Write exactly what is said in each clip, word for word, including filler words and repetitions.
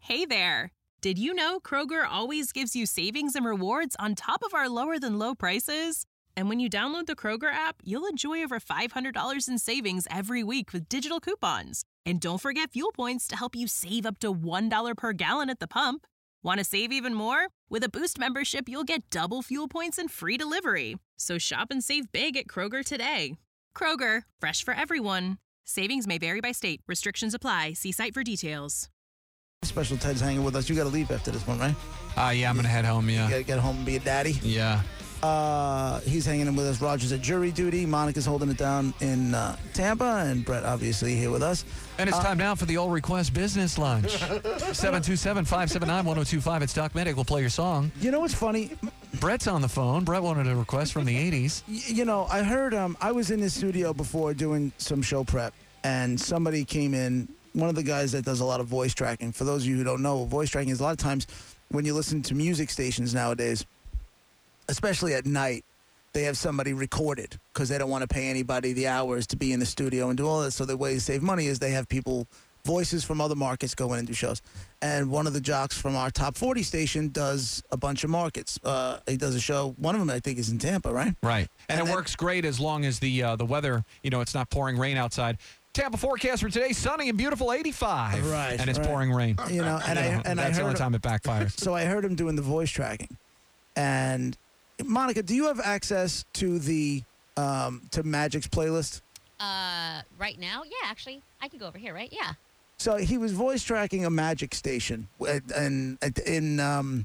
Hey there! Did you know Kroger always gives you savings and rewards on top of our lower-than-low prices? And when you download the Kroger app, you'll enjoy over five hundred dollars in savings every week with digital coupons. And don't forget fuel points to help you save up to one dollar per gallon at the pump. Want to save even more? With a Boost membership, you'll get double fuel points and free delivery. So shop and save big at Kroger today. Kroger, fresh for everyone. Savings may vary by state. Restrictions apply. See site for details. Special Ted's hanging with us. You got to leave after this one, right? Uh, yeah, I'm going to head home, yeah. You got to get home and be a daddy. Yeah. Uh, he's hanging in with us. Roger's at jury duty. Monica's holding it down in uh, Tampa. And Brett, obviously, here with us. And it's uh, time now for the All Request Business Lunch. seven two seven, five seven nine, one oh two five. It's Doc Medic. We'll play your song. You know what's funny? Brett's on the phone. Brett wanted a request from the eighties. Y- you know, I heard, um, I was in the studio before doing some show prep. And somebody came in, one of the guys that does a lot of voice tracking. For those of you who don't know, voice tracking is a lot of times when you listen to music stations nowadays, especially at night, they have somebody recorded because they don't want to pay anybody the hours to be in the studio and do all this. So the way to save money is they have people, voices from other markets go in and do shows. And one of the jocks from our top forty station does a bunch of markets. Uh, he does a show. One of them, I think, is in Tampa, right? Right. And, and it then, works great as long as the uh, the weather, you know, it's not pouring rain outside. Tampa forecast for today, sunny and beautiful, eighty-five. Right. And it's right. pouring rain. You know, and you I know, and that's I the only heard time it backfires. So I heard him doing the voice tracking. And Monica, do you have access to the um, to Magic's playlist? Uh, right now, yeah. Actually, I could go over here, right? Yeah. So he was voice tracking a Magic station in in, in um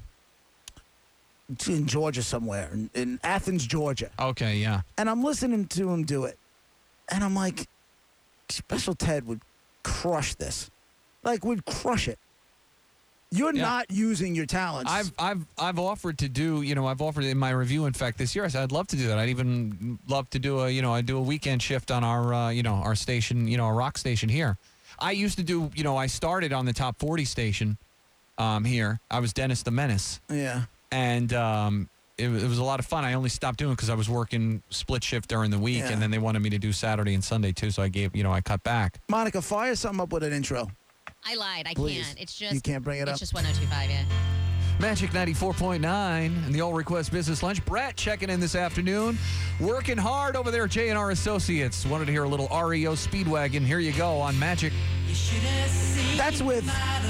in Georgia somewhere, in, in Athens, Georgia. Okay, yeah. And I'm listening to him do it, and I'm like, Special Ted would crush this, like would crush it. You're Yeah. not using your talents. I've I've I've offered to do, you know, I've offered in my review, in fact, this year. I said I'd love to do that. I'd even love to do a, you know, I do a weekend shift on our, uh, you know, our station, you know, our rock station here. I used to do, you know, I started on the top forty station um, here. I was Dennis the Menace. Yeah. And um, it, it was a lot of fun. I only stopped doing it because I was working split shift during the week, Yeah. and then they wanted me to do Saturday and Sunday too, so I gave, you know, I cut back. Monica, fire something up with an intro. I lied. I Please. can't. It's just You can't bring it it's up? just one oh two five, yeah. Magic ninety-four point nine and the All Request Business Lunch. Brett checking in this afternoon. Working hard over there, J and R Associates. Wanted to hear a little R E O Speedwagon. Here you go on Magic. That's with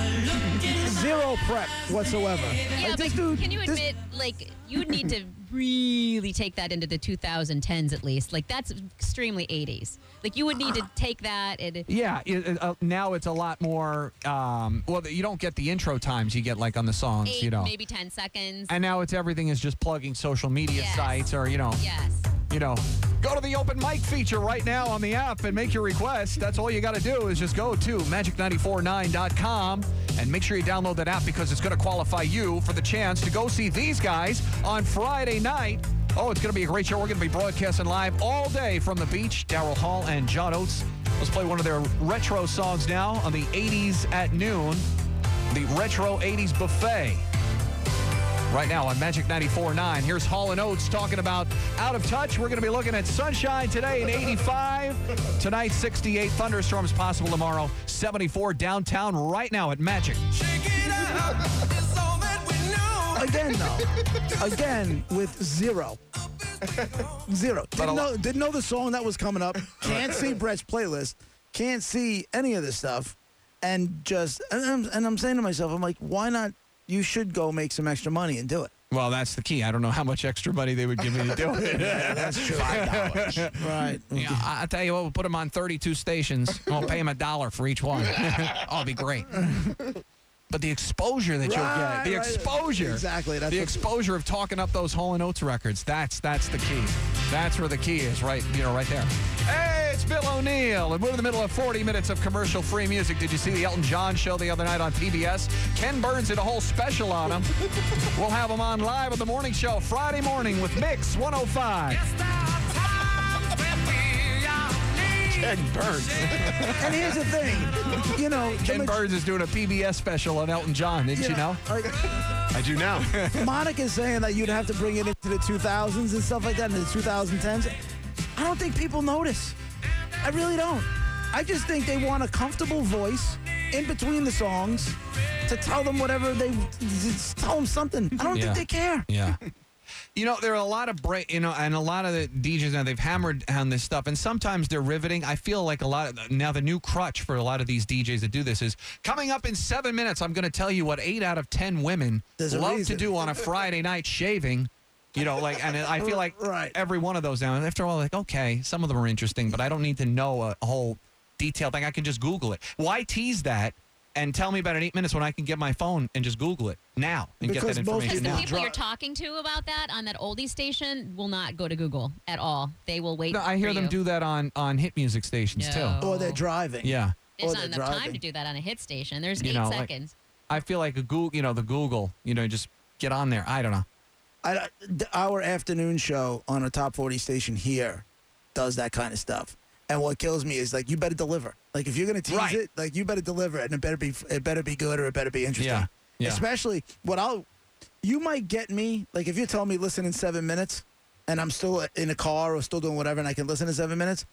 zero prep whatsoever. Yeah, Like, but this dude, can you this- admit, like, you need to really take that into the two thousand tens at least. Like, that's extremely eighties. Like, you would need to take that and... Yeah, it, uh, now it's a lot more, um, well, you don't get the intro times you get like on the songs, Eight, you know. maybe ten seconds. And now it's everything is just plugging social media Yes. sites or, you know. Yes. You know, go to the open mic feature right now on the app and make your request. That's all you got to do is just go to magic nine four nine dot com and make sure you download that app because it's going to qualify you for the chance to go see these guys on Friday night. Oh, it's going to be a great show. We're going to be broadcasting live all day from the beach. Daryl Hall and John Oates. Let's play one of their retro songs now on the eighties at noon. The Retro eighties Buffet. Right now on Magic ninety-four point nine. Here's Hall and Oates talking about Out of Touch. We're going to be looking at sunshine today in eighty-five. Tonight, sixty-eight. Thunderstorms possible tomorrow. seventy-four downtown right now at Magic. Again, though. Again, with zero. Zero. Didn't know, didn't know the song that was coming up. Can't see Brett's playlist. Can't see any of this stuff. And just, and I'm, and I'm saying to myself, I'm like, why not? You should go make some extra money and do it. Well, that's the key. I don't know how much extra money they would give me to do it. Yeah, that's true. Five dollars. Right. Yeah, I- I'll tell you what, we'll put them on thirty-two stations. And we'll pay them a dollar for each one. Oh, it'll be great. But the exposure that you'll Right, get, the right. exposure. Exactly. That's the what- exposure of talking up those Hall and Oates records. That's that's the key. That's where the key is, right, you know, right there. Hey, it's Bill O'Neill, and we're in the middle of forty minutes of commercial-free music. Did you see the Elton John show the other night on P B S? Ken Burns did a whole special on him. We'll have him on live at the morning show Friday morning with Mix one oh five. Ken Burns. And here's the thing. You know, Ken the- Burns is doing a P B S special on Elton John. Didn't you know? like, I do now. Monica's saying that you'd have to bring it into the two thousands and stuff like that, in the twenty tens. I don't think people notice. I really don't. I just think they want a comfortable voice in between the songs to tell them whatever they just tell them something. I don't Yeah. think they care. Yeah. You know, there are a lot of break, you know, and a lot of the D Js now, they've hammered on this stuff, and sometimes they're riveting. I feel like a lot of, now the new crutch for a lot of these D Js that do this is, coming up in seven minutes, I'm going to tell you what eight out of ten women There's a love reason. to do on a Friday night shaving. You know, like, and I feel like Right. every one of those now, and after all, like, okay, some of them are interesting, but I don't need to know a, a whole detailed thing. I can just Google it. Why tease that and tell me about it in eight minutes when I can get my phone and just Google it now and Because get that most information Because the now? people Dri- you're talking to about that on that oldie station will not go to Google at all. They will wait. No, I hear for them you. do that on, on hit music stations, No. too. Or they're driving. Yeah. There's or not they're enough time driving. to do that on a hit station. There's You eight know, like- seconds. I feel like a Google, you know, the Google, you know, just get on there. I don't know. I, th- our afternoon show on a top forty station here does that kind of stuff. And what kills me is like, you better deliver. Like, if you're gonna tease Right. it, like, you better deliver it, and it better be it better be good or it better be interesting. Yeah, yeah. Especially what I'll, you might get me like if you're telling me listen in seven minutes, and I'm still in a car or still doing whatever, and I can listen in seven minutes,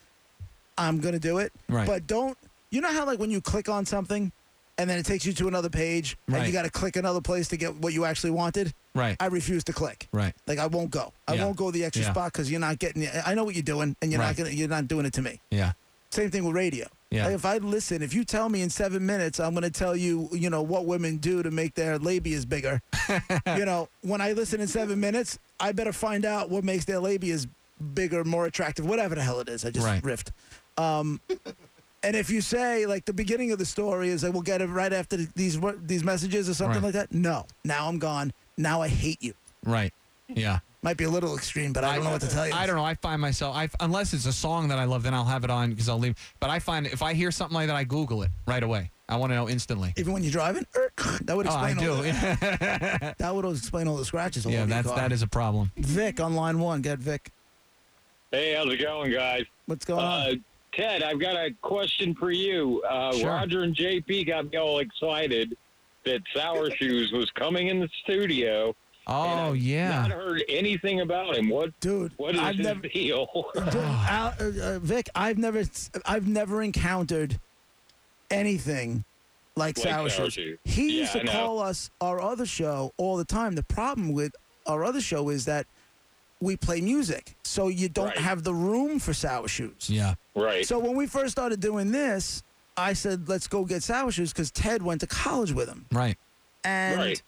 I'm gonna do it. Right. But don't. You know how like when you click on something, and then it takes you to another page, and Right. you got to click another place to get what you actually wanted. Right. I refuse to click. Right. Like I won't go. I Yeah. won't go the extra Yeah. spot because you're not getting. I know what you're doing, and you're Right. not gonna. You're not doing it to me. Yeah. Same thing with radio. Yeah. Like if I listen, if you tell me in seven minutes, I'm going to tell you, you know, what women do to make their labias bigger. You know, when I listen in seven minutes, I better find out what makes their labias bigger, more attractive, whatever the hell it is. I just Right. riffed. Um, and if you say like the beginning of the story is like we'll get it right after these these messages or something Right. like that. No, now I'm gone. Now I hate you. Right. Yeah. Might be a little extreme, but I don't know what to tell you. I don't know. I find myself, I, unless it's a song that I love, then I'll have it on because I'll leave. But I find if I hear something like that, I Google it right away. I want to know instantly. Even when you're driving, er, that would Oh, I explain. all do. the, that would explain all the scratches. All Yeah, over your that's car. that is a problem. Vic on line one. Get Vic. Hey, how's it going, guys? What's going Uh, on? Ted, I've got a question for you. Uh, Sure. Roger and J P got me all excited that Sour Shoes was coming in the studio. Oh, and I've yeah. Not heard anything about him. What, Dude, what is I've his never, deal? dude, Al, uh, uh, Vic, I've never, I've never encountered anything like, Like Sour Sour Shoes. Shoes. He Yeah, used to I know. call us our other show all the time. The problem with our other show is that we play music, so you don't Right. have the room for Sour Shoes. Yeah. Right. So when we first started doing this, I said, let's go get Sour Shoes because Ted went to college with him. Right. And Right.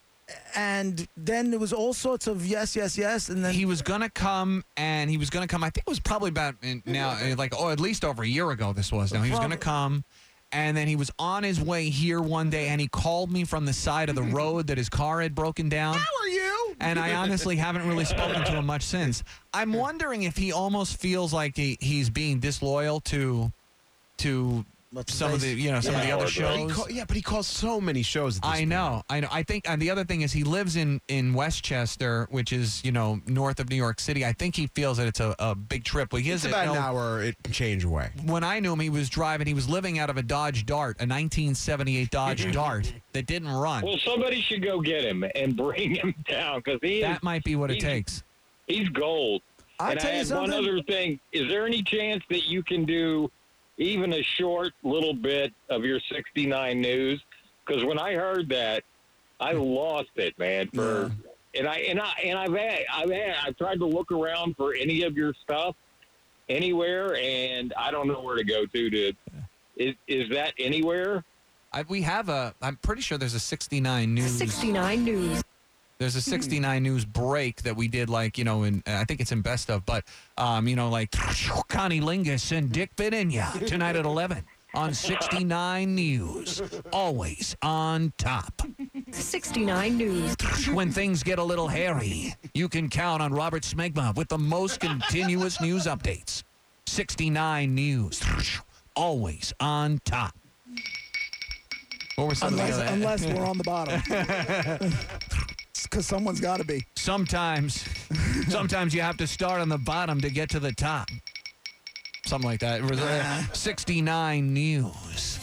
and then there was all sorts of yes, yes, yes, and then He was going to come, and he was going to come, I think it was probably about in- now, uh, like, oh, at least over a year ago this was. Now, he was going to come, and then he was on his way here one day, and he called me from the side of the road that his car had broken down. How are you? And I honestly haven't really spoken to him much since. I'm wondering if he almost feels like he, he's being disloyal to to What's some of the his- you know some of the Yeah, other or- He shows. call, yeah, but he calls so many shows at this I know, I know. I think, and the other thing is, he lives in in Westchester, which is you know north of New York City. I think he feels that it's a, a big trip. Well, he It's is about you an know, hour it change away. When I knew him, he was driving. He was living out of a Dodge Dart, a nineteen seventy-eight Dodge Dart that didn't run. Well, somebody should go get him and bring him down because he That is, might be what it he's- takes. he's gold. I'll and tell I you had one something. other thing. Is there any chance that you can do even a short little bit of your sixty-nine news? Because when I heard that, I lost it, man. For and I and I and I've had, I've had, I've tried to look around for any of your stuff anywhere, and I don't know where to go to. To is is that anywhere? I, we have a. I'm pretty sure there's a sixty-nine news. sixty-nine News. There's a sixty-nine news break that we did, like, you know, in I think it's in Best of, but, um, you know, like Connie Lingus and Dick Vidinya tonight at eleven on sixty-nine News. Always on top. sixty-nine News. When things get a little hairy, you can count on Robert Smegma with the most continuous news updates. sixty-nine News. Always on top. What were some Unless, of the other? unless we're on the bottom. Because someone's got to be. Sometimes, sometimes you have to start on the bottom to get to the top. Something like that. It was, uh, sixty-nine News.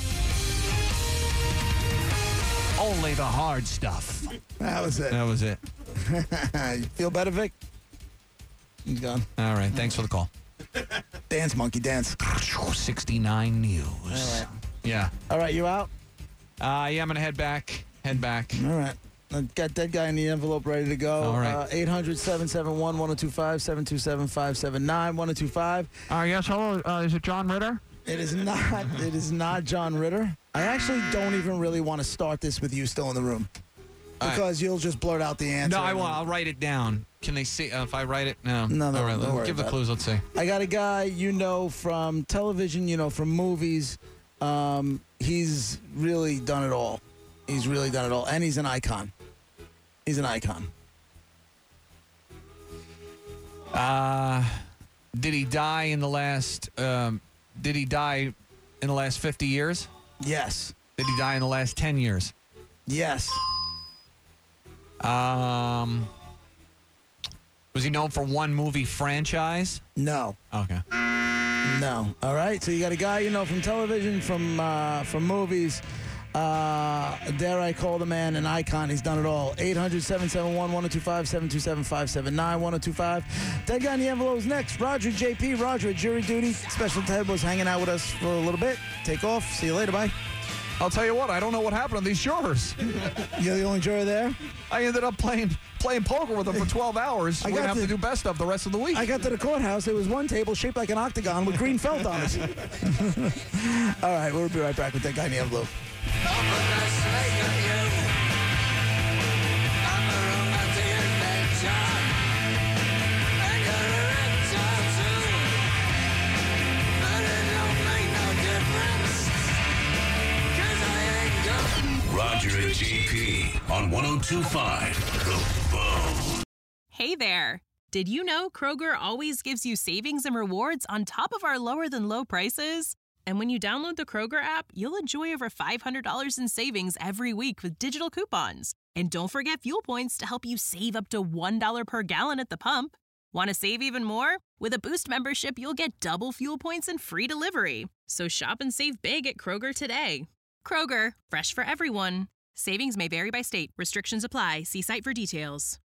Only the hard stuff. That was it. That was it. You feel better, Vic? He's gone. All right. Thanks for the call. Dance, monkey, dance. sixty-nine News. All right. Yeah. All right, you out? Uh, yeah, I'm going to head back. Head back. All right. I got that guy in the envelope ready to go. All right. Uh, eight hundred, seven seven one, one oh two five, seven two seven, five seven nine, one oh two five. Uh, yes, hello. Uh, is it John Ritter? It is not. It is not John Ritter. I actually don't even really want to start this with you still in the room. All right. Because you'll just blurt out the answer. No, I and will. then- I'll write it down. Can they see uh, if I write it? No. No, no, All right, don't let's worry give the about clues. Let's see. I got a guy you know from television, you know, from movies. Um, he's really done it all. He's really done it all. And he's an icon. He's an icon. Uh, did he die in the last? Um, did he die in the last fifty years? Yes. Did he die in the last ten years? Yes. Um, was he known for one movie franchise? No. Okay. No. All right. So you got a guy you know from television, from uh, from movies. Uh, dare I call the man an icon? He's done it all. eight hundred, seven seven one, one oh two five, seven two seven, five seven nine, one oh two five. That guy in the envelope is next. Roger J P. Roger at jury duty. Special Ted was hanging out with us for a little bit. Take off. See you later. Bye. I'll tell you what. I don't know what happened to these jurors. You're the only juror there? I ended up playing playing poker with them for twelve hours. I We're got gonna have to- to do best of the rest of the week. I got to the courthouse. There was one table shaped like an octagon with green felt on it. All right. We'll be right back with that guy in the envelope. Roger and J P on one oh two point five The Bone. Hey there. Did you know Kroger always gives you savings and rewards on top of our lower than low prices? And when you download the Kroger app, you'll enjoy over five hundred dollars in savings every week with digital coupons. And don't forget fuel points to help you save up to one dollar per gallon at the pump. Want to save even more? With a Boost membership, you'll get double fuel points and free delivery. So shop and save big at Kroger today. Kroger, fresh for everyone. Savings may vary by state. Restrictions apply. See site for details.